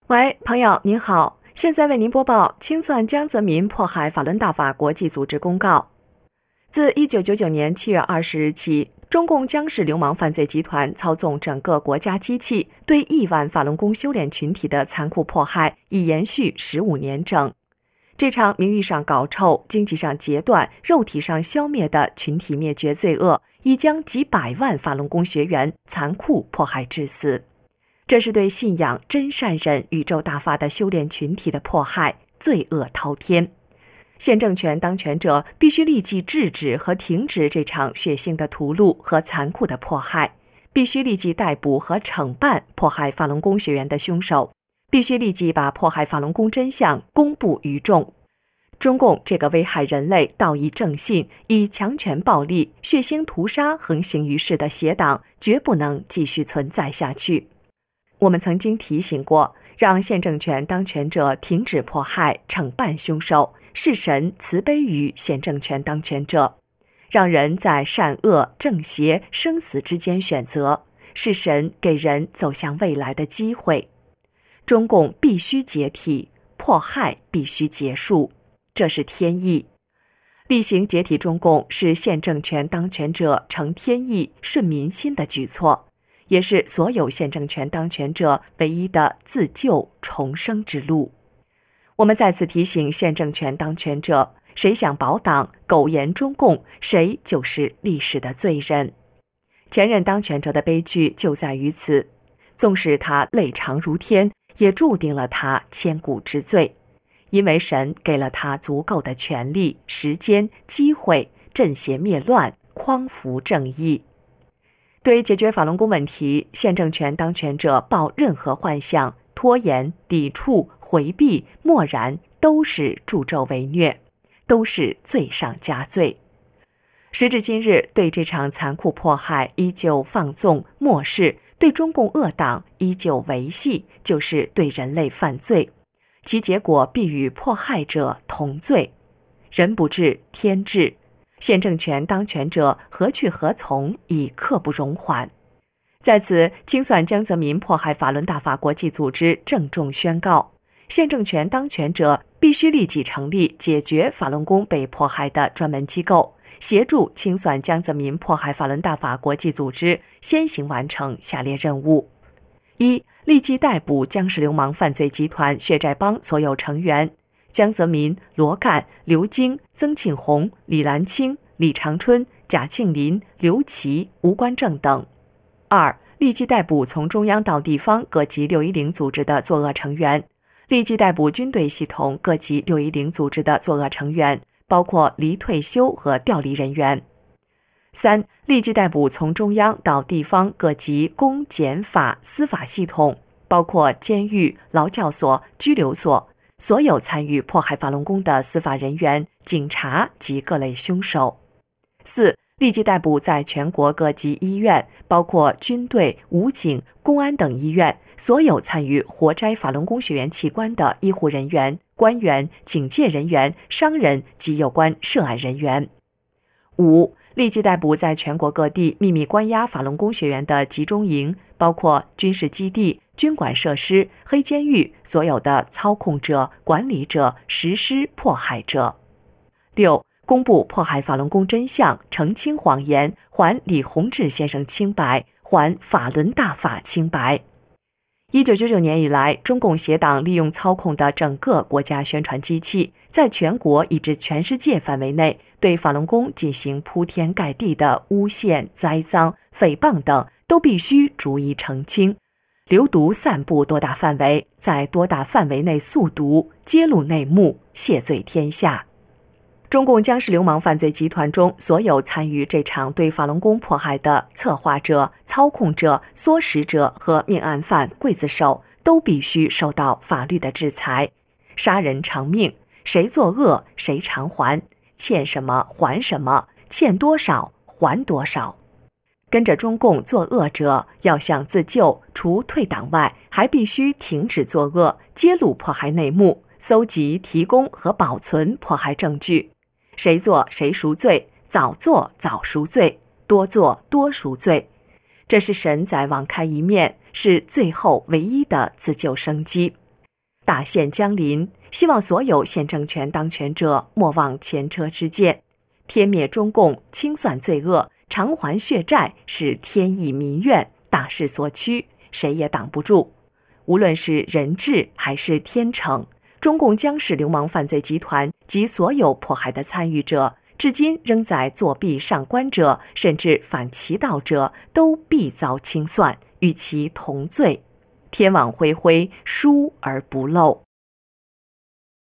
喂，朋友您好，现在为您播报清算江泽民迫害法轮大法国际组织公告。自1999年7月20日起，中共江氏流氓犯罪集团操纵整个国家机器，对亿万法轮功修炼群体的残酷迫害已延续15年整。这场名义上搞臭、经济上截断、肉体上消灭的群体灭绝罪恶，已将几百万法轮功学员残酷迫害致死。这是对信仰真善忍宇宙大法的修炼群体的迫害，罪恶滔天。现政权当权者必须立即制止和停止这场血腥的屠戮和残酷的迫害，必须立即逮捕和惩办迫害法轮功学员的凶手，必须立即把迫害法轮功真相公布于众。中共这个危害人类道义正信、以强权暴力、血腥屠杀横行于世的邪党，绝不能继续存在下去。我们曾经提醒过，让现政权当权者停止迫害、惩办凶手，是神慈悲于现政权当权者，让人在善恶、正邪、生死之间选择，是神给人走向未来的机会。中共必须解体，迫害必须结束，这是天意。厉行解体中共是现政权当权者承天意、顺民心的举措，也是所有现政权当权者唯一的自救重生之路。我们再次提醒现政权当权者，谁想保党、苟延中共，谁就是历史的罪人。前任当权者的悲剧就在于此，纵使他累长如天，也注定了他千古之罪，因为神给了他足够的权力、时间、机会，镇邪灭乱，匡扶正义。对解决法轮功问题，现政权当权者抱任何幻想、拖延、抵触、回避、漠然，都是助纣为虐，都是罪上加罪。时至今日，对这场残酷迫害依旧放纵漠视，对中共恶党依旧维系，就是对人类犯罪，其结果必与迫害者同罪。人不治，天治。现政权当权者何去何从，已刻不容缓。在此，清算江泽民迫害法轮大法国际组织郑重宣告：现政权当权者必须立即成立解决法轮功被迫害的专门机构，协助清算江泽民迫害法轮大法国际组织先行完成下列任务：一、立即逮捕江氏流氓犯罪集团血债帮所有成员江泽民、罗干、刘晶、曾庆红、李兰清、李长春、贾庆林、刘琦、吴官正等。二、立即逮捕从中央到地方各级610组织的作恶成员，立即逮捕军队系统各级610组织的作恶成员，包括离退休和调离人员。三、立即逮捕从中央到地方各级公检法司法系统，包括监狱、劳教所、拘留所，所有参与迫害法轮功的司法人员、警察及各类凶手。四、立即逮捕在全国各级医院，包括军队、武警、公安等医院，所有参与活摘法轮功学员器官的医护人员、官员、警戒人员、商人及有关涉案人员。五、立即逮捕在全国各地秘密关押法轮功学员的集中营，包括军事基地、军管设施、黑监狱，所有的操控者、管理者、实施迫害者。六、公布迫害法轮功真相，澄清谎言，还李洪志先生清白，还法轮大法清白。1999年以来，中共邪党利用操控的整个国家宣传机器，在全国以至全世界范围内，对法轮功进行铺天盖地的诬陷、栽赃、诽谤等，都必须逐一澄清。流毒散布多大范围，在多大范围内速毒，揭露内幕，谢罪天下。中共江氏流氓犯罪集团中，所有参与这场对法轮功迫害的策划者、操控者、唆使者和命案犯、刽子手，都必须受到法律的制裁。杀人偿命，谁作恶谁偿还，欠什么还什么，欠多少还多少。跟着中共作恶者，要想自救，除退党外，还必须停止作恶，揭露迫害内幕，搜集、提供和保存迫害证据。谁做谁赎罪，早做早赎罪，多做多赎罪。这是神在网开一面，是最后唯一的自救生机。 大限将临，希望所有现政权当权者莫忘前车之鉴，天灭中共，清算罪恶，偿还血债是天意民愿，大势所趋，谁也挡不住。无论是人治还是天惩，中共僵尸流氓犯罪集团及所有迫害的参与者，至今仍在作弊上官者，甚至反其道者，都必遭清算，与其同罪。天网恢恢，疏而不漏。